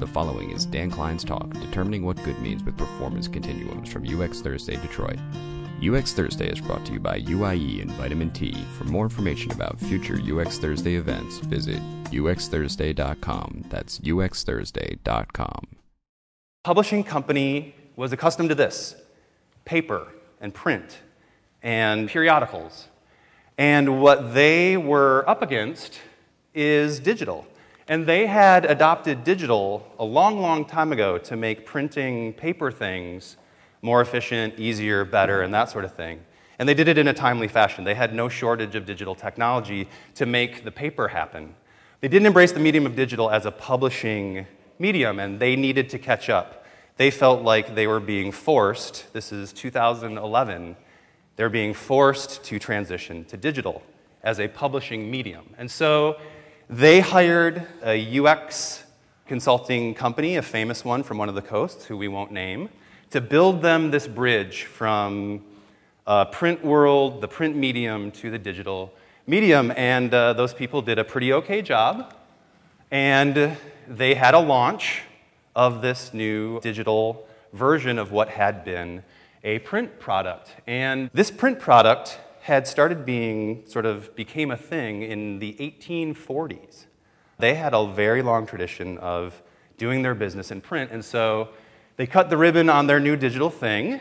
The following is Dan Klein's talk, determining what good means with performance continuums from UX Thursday Detroit. UX Thursday is brought to you by UIE and Vitamin T. For more information about future UX Thursday events, visit uxthursday.com. That's uxthursday.com. Publishing company was accustomed to this: paper and print and periodicals. And what they were up against is digital. And they had adopted digital a long, long time ago to make printing paper things more efficient, easier, better, and that sort of thing. And they did it in a timely fashion. They had no shortage of digital technology to make the paper happen. They didn't embrace the medium of digital as a publishing medium, and they needed to catch up. They felt like they were being forced, this is 2011, they're being forced to transition to digital as a publishing medium. And so they hired a UX consulting company, a famous one from one of the coasts, who we won't name, to build them this bridge from print world, the print medium, to the digital medium. And those people did a pretty okay job. And they had a launch of this new digital version of what had been a print product. And this print product had started became a thing in the 1840s. They had a very long tradition of doing their business in print, and so they cut the ribbon on their new digital thing,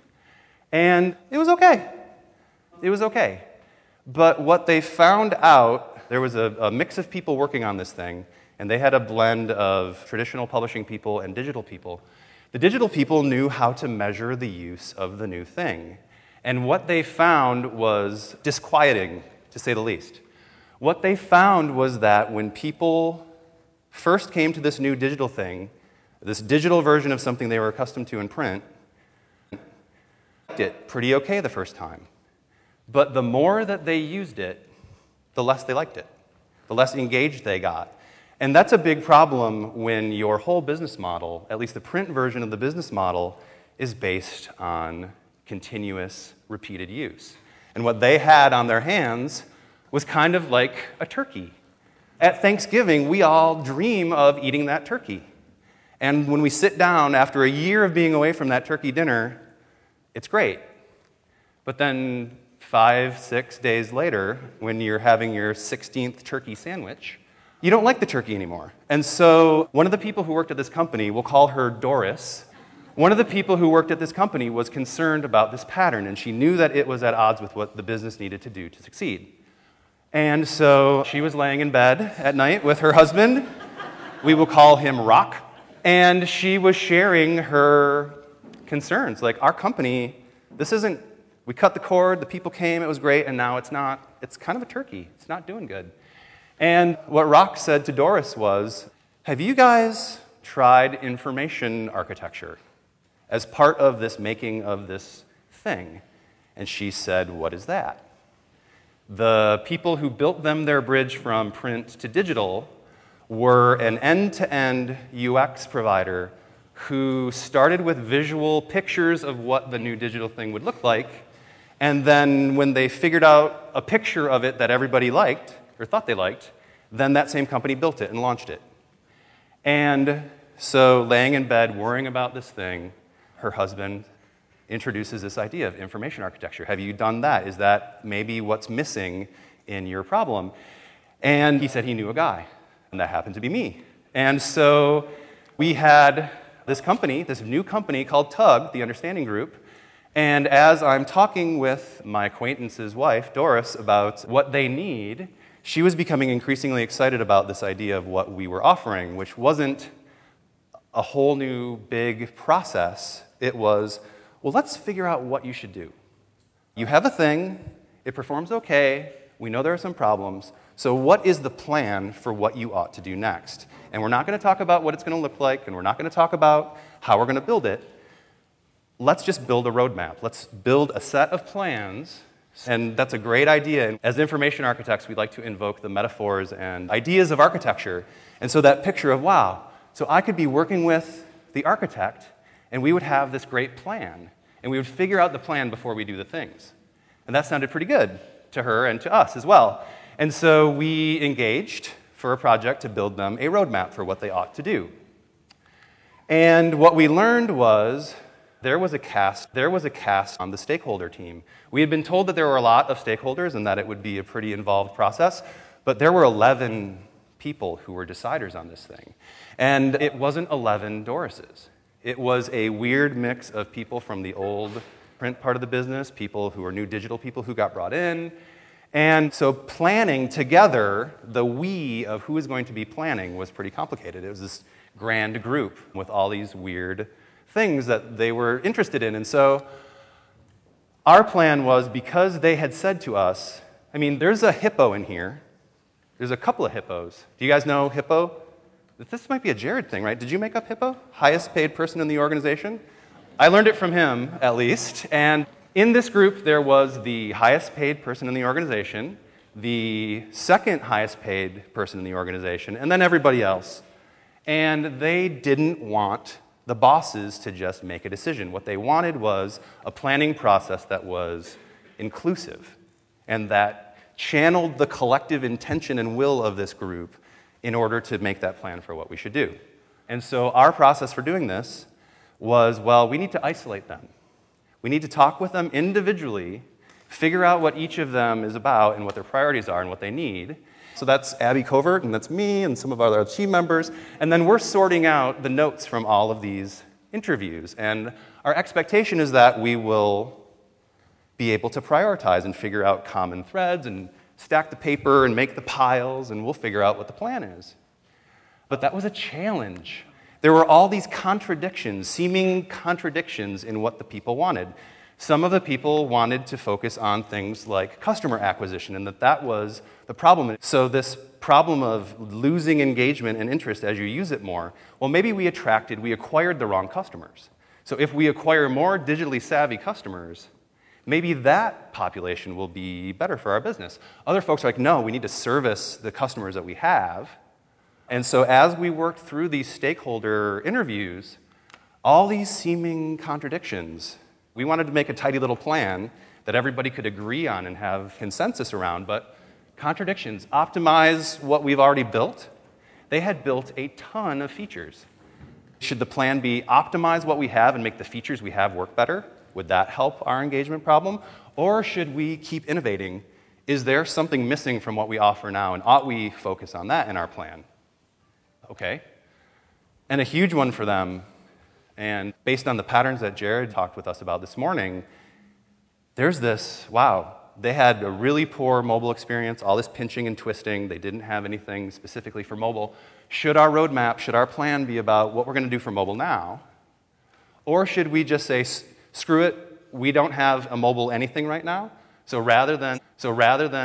and it was okay. It was okay. But what they found out, there was a mix of people working on this thing, and they had a blend of traditional publishing people and digital people. The digital people knew how to measure the use of the new thing. And what they found was disquieting, to say the least. What they found was that when people first came to this new digital thing, this digital version of something they were accustomed to in print, it pretty okay the first time. But the more that they used it, the less they liked it, the less engaged they got. And that's a big problem when your whole business model, at least the print version of the business model, is based on continuous, repeated use. And what they had on their hands was kind of like a turkey. At Thanksgiving, we all dream of eating that turkey. And when we sit down after a year of being away from that turkey dinner, it's great. But then 5-6 days later, when you're having your 16th turkey sandwich, you don't like the turkey anymore. And so one of the people who worked at this company, we'll call her Doris, one of the people who worked at this company was concerned about this pattern, and she knew that it was at odds with what the business needed to do to succeed. And so she was laying in bed at night with her husband. We will call him Rock. And she was sharing her concerns. Like, our company, we cut the cord, the people came, it was great, and now it's kind of a turkey. It's not doing good. And what Rock said to Doris was, have you guys tried information architecture as part of this making of this thing? And she said, what is that? The people who built them their bridge from print to digital were an end-to-end UX provider who started with visual pictures of what the new digital thing would look like, and then when they figured out a picture of it that everybody liked, or thought they liked, then that same company built it and launched it. And so laying in bed, worrying about this thing, her husband introduces this idea of information architecture. Have you done that? Is that maybe what's missing in your problem? And he said he knew a guy, and that happened to be me. And so we had this new company called Tug, the Understanding Group, and as I'm talking with my acquaintance's wife, Doris, about what they need, she was becoming increasingly excited about this idea of what we were offering, which wasn't a whole new big process. It was, well, let's figure out what you should do. You have a thing, it performs okay, we know there are some problems, so what is the plan for what you ought to do next? And we're not going to talk about what it's going to look like, and we're not going to talk about how we're going to build it. Let's just build a roadmap. Let's build a set of plans, and that's a great idea. As information architects, we like to invoke the metaphors and ideas of architecture. And so that picture of, wow, so I could be working with the architect, and we would have this great plan, and we would figure out the plan before we do the things. And that sounded pretty good to her and to us as well. And so we engaged for a project to build them a roadmap for what they ought to do. And what we learned was there was a cast on the stakeholder team. We had been told that there were a lot of stakeholders and that it would be a pretty involved process, but there were 11 people who were deciders on this thing. And it wasn't 11 Dorises. It was a weird mix of people from the old print part of the business, people who were new digital people who got brought in. And so planning together, the we of who is going to be planning was pretty complicated. It was this grand group with all these weird things that they were interested in. And so our plan was, because they had said to us, I mean, there's a hippo in here. There's a couple of hippos. Do you guys know Hippo? This might be a Jared thing, right? Did you make up Hippo? Highest paid person in the organization? I learned it from him, at least. And in this group, there was the highest paid person in the organization, the second highest paid person in the organization, and then everybody else. And they didn't want the bosses to just make a decision. What they wanted was a planning process that was inclusive and that channeled the collective intention and will of this group in order to make that plan for what we should do. And so our process for doing this was, well, we need to isolate them. We need to talk with them individually, figure out what each of them is about and what their priorities are and what they need. So that's Abby Covert, and that's me, and some of our other team members. And then we're sorting out the notes from all of these interviews. And our expectation is that we will be able to prioritize and figure out common threads and stack the paper and make the piles, and we'll figure out what the plan is. But that was a challenge. There were all these contradictions, seeming contradictions in what the people wanted. Some of the people wanted to focus on things like customer acquisition, and that was the problem. So this problem of losing engagement and interest as you use it more, well, maybe we acquired the wrong customers. So if we acquire more digitally savvy customers, maybe that population will be better for our business. Other folks are like, no, we need to service the customers that we have. And so as we worked through these stakeholder interviews, all these seeming contradictions, we wanted to make a tidy little plan that everybody could agree on and have consensus around, but contradictions, optimize what we've already built. They had built a ton of features. Should the plan be optimize what we have and make the features we have work better? Would that help our engagement problem? Or should we keep innovating? Is there something missing from what we offer now, and ought we focus on that in our plan? Okay. And a huge one for them, and based on the patterns that Jared talked with us about this morning, there's this, wow, they had a really poor mobile experience, all this pinching and twisting. They didn't have anything specifically for mobile. Should our roadmap, should our plan be about what we're going to do for mobile now? Or should we just say, screw it, we don't have a mobile anything right now, so rather than